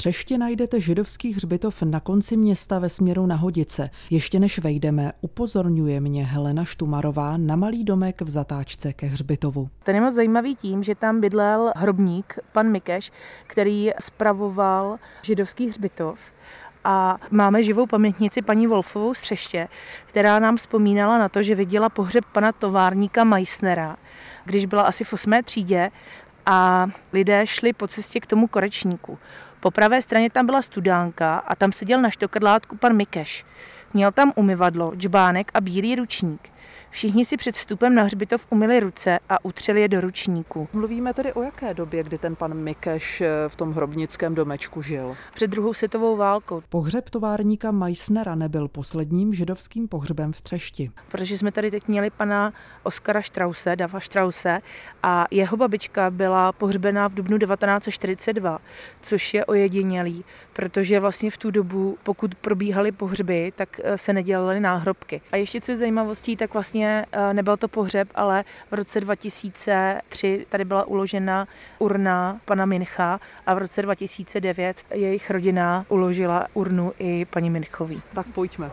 Třešti najdete židovský hřbitov na konci města ve směru na Hodice. Ještě než vejdeme, upozorňuje mě Helena Štumarová na malý domek v zatáčce ke hřbitovu. Ten je moc zajímavý tím, že tam bydlel hrobník, pan Mikeš, který spravoval židovský hřbitov. A máme živou pamětnici paní Wolfovou z Třeště, která nám vzpomínala na to, že viděla pohřeb pana továrníka Meissnera, když byla asi v 8. třídě a lidé šli po cestě k tomu korečníku. Po pravé straně tam byla studánka a tam seděl na štokadlátku pan Mikeš. Měl tam umyvadlo, džbánek a bílý ručník. Všichni si před vstupem na hřbitov umyli ruce a utřeli je do ručníku. Mluvíme tedy o jaké době, kdy ten pan Mikeš v tom hrobnickém domečku žil? Před druhou světovou válkou. Pohřeb továrníka Meissnera nebyl posledním židovským pohřbem v Třešti. Protože jsme tady teď měli pana Oskara Strause, Dava Strause, a jeho babička byla pohřbená v dubnu 1942, což je ojedinělý, protože vlastně v tu dobu, pokud probíhaly pohřby, tak se nedělaly náhrobky. A ještě co je zajímavostí, tak vlastně nebyl to pohřeb, ale v roce 2003 tady byla uložena urna pana Mincha a v roce 2009 jejich rodina uložila urnu i paní Minchové. Tak pojďme.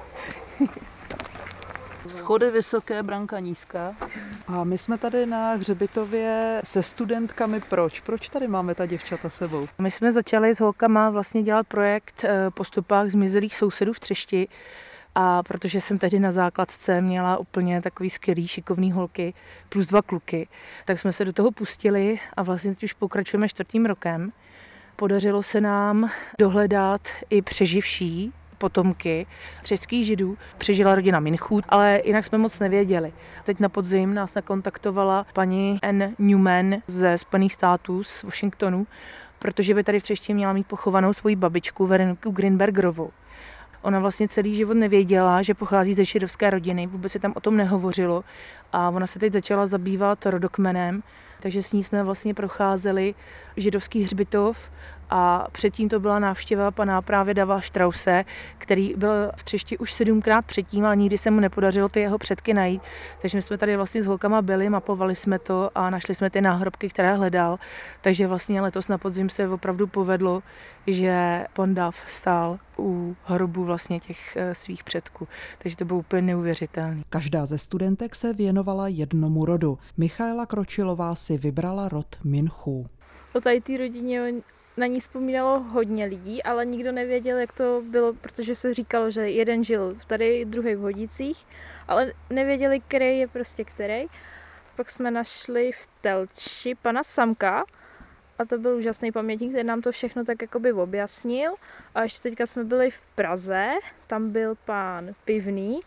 Schody vysoké, branka nízká. A my jsme tady na hřbitově se studentkami. Proč? Proč tady máme ta děvčata sebou? My jsme začali s holkama vlastně dělat projekt po stopách zmizelých sousedů v Třešti. A protože jsem tehdy na základce měla úplně takový skvělý, šikovný holky plus 2 kluky, tak jsme se do toho pustili a vlastně teď už pokračujeme 4. rokem. Podařilo se nám dohledat i přeživší potomky třešských židů. Přežila rodina Minchů, ale jinak jsme moc nevěděli. Teď na podzim nás nakontaktovala paní Ann Newman ze Spojených států, z Washingtonu, protože by tady v Třešti měla mít pochovanou svoji babičku Veroniku Greenbergerovou. Ona vlastně celý život nevěděla, že pochází ze židovské rodiny, vůbec se tam o tom nehovořilo a ona se teď začala zabývat rodokmenem, takže s ní jsme vlastně procházeli židovský hřbitov a předtím to byla návštěva pana právě Dava Strause, který byl v Třešti už 7krát předtím, ale nikdy se mu nepodařilo ty jeho předky najít. Takže my jsme tady vlastně s holkama byli, mapovali jsme to a našli jsme ty náhrobky, které hledal. Takže vlastně letos na podzim se opravdu povedlo, že pan Dav stál u hrobu vlastně těch svých předků. Takže to bylo úplně neuvěřitelné. Každá ze studentek se věnovala jednomu rodu. Michaela Kročilová si vybrala rod Minchů. O tady té rodině na ní vzpomínalo hodně lidí, ale nikdo nevěděl, jak to bylo, protože se říkalo, že jeden žil tady, druhý v Hodicích, ale nevěděli, který je prostě který. Pak jsme našli v Telči pana Samka a to byl úžasný pamětník, který nám to všechno tak jakoby objasnil. A ještě teďka jsme byli v Praze, tam byl pán Pivný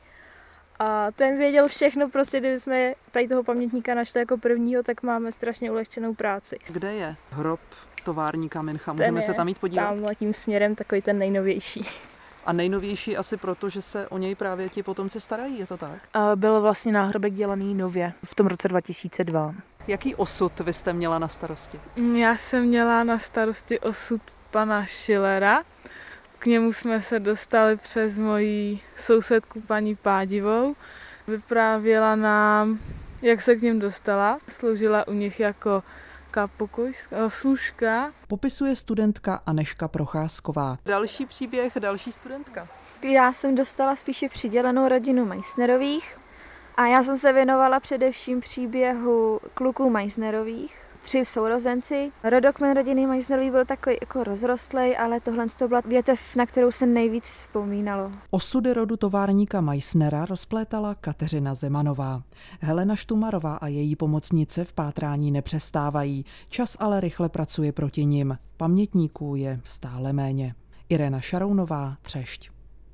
a ten věděl všechno, prostě kdyby jsme tady toho pamětníka našli jako prvního, tak máme strašně ulehčenou práci. Kde je hrob továrníka Mincha? Můžeme se tam jít podívat? Tamhle tím směrem, takový ten nejnovější. A nejnovější asi proto, že se o něj právě ti potomci starají, je to tak? Byl vlastně náhrobek dělaný nově v tom roce 2002. Jaký osud vy jste měla na starosti? Já jsem měla na starosti osud pana Schillera. K němu jsme se dostali přes moji sousedku paní Pádivou. Vyprávěla nám, jak se k ním dostala. Sloužila u nich jako služka. Popisuje studentka Anežka Procházková. Další příběh, další studentka. Já jsem dostala spíše přidělenou rodinu Meissnerových a já jsem se věnovala především příběhu kluků Meissnerových. 3 sourozenci. Rodokmen rodiny Meissnerových byl takový jako rozrostlej, ale tohle to byla větev, na kterou se nejvíc vzpomínalo. Osudy rodu továrníka Meissnera rozplétala Kateřina Zemanová. Helena Štumarová a její pomocnice v pátrání nepřestávají. Čas ale rychle pracuje proti nim. Pamětníků je stále méně. Irena Šarounová, Třešť.